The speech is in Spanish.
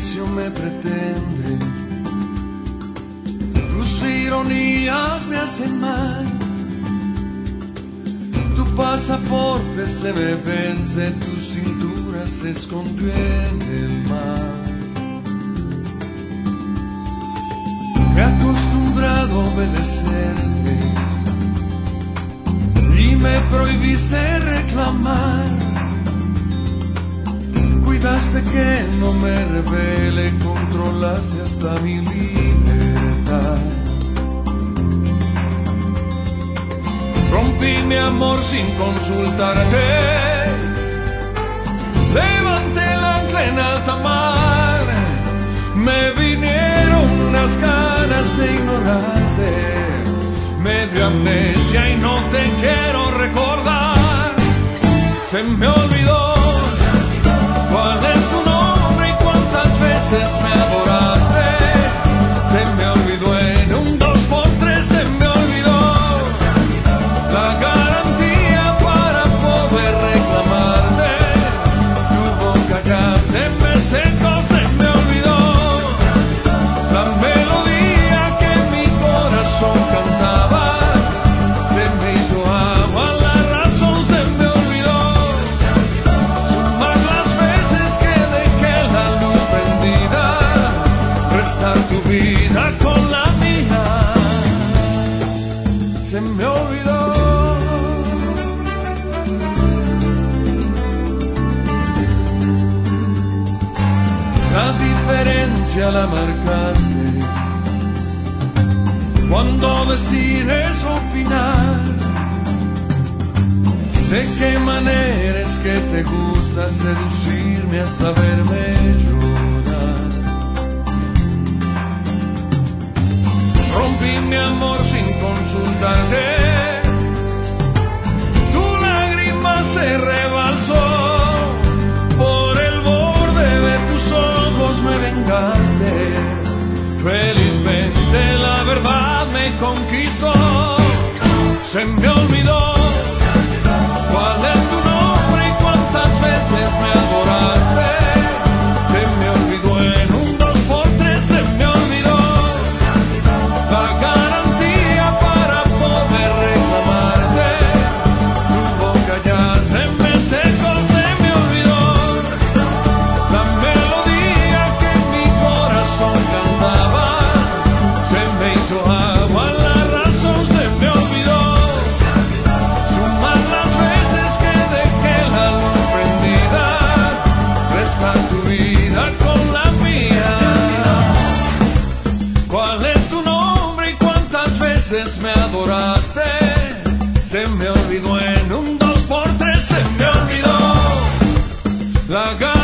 silencio me pretende, tus ironías me hacen mal, tu pasaporte se me vence, tu cintura se escondió en el mar. Me he acostumbrado a obedecerte y me prohibiste reclamar. Cuidaste que no me revele, controlaste hasta mi libertad. Rompí mi amor sin consultarte, levanté el ancla en alta mar. Me vinieron unas ganas de ignorarte, me dio amnesia y no te quiero recordar. Se me olvidó cuál es tu nombre y cuántas veces me adoraste. Se me olvidó en un 2x3, se me olvidó la garantía para poder reclamarte. Tu boca ya se me secó, se me olvidó la melodía que mi corazón cantaba. Se me hizo agua la razón, se me olvidó sumar las veces que dejé la luz prendida, restar tu vida con la mía. Se me olvidó. La diferencia la marcaste cuando decides opinar. ¿De qué manera es que te gusta seducirme hasta verme llorar? Rompí mi amor sin consultarte, tu lágrima se rebalsó. Por el borde de tus ojos me vengaste. Felizmente la verdad me conquistó. Se me olvidó cuál es tu nombre y cuántas veces me adoraste. Se me olvidó en un 2x3, se me olvidó la garantía para poder reclamarte. Tu boca ya se me secó, se me olvidó la melodía que mi corazón cantaba. Se me hizo agua la razón, se me olvidó sumar las veces que dejé la luz prendida, restar tu vida con la mía. ¿Cuál es tu nombre y cuántas veces me adoraste? Se me olvidó en un 2x3, se me olvidó la